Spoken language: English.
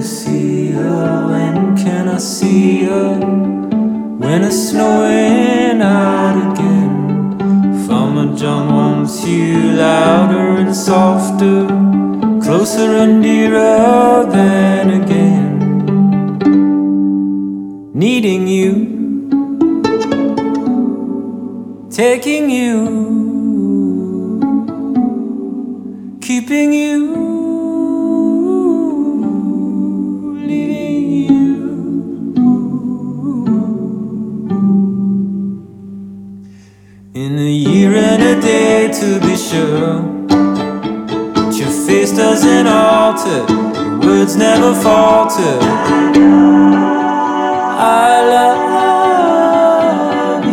see her? When can I see her? When it's snowing out again. Farmer John wants you louder and softer, closer and dearer than again. Needing you, taking you, keeping you, leaving you. In a year and a day, to be sure, but your face doesn't alter, your words never falter. I love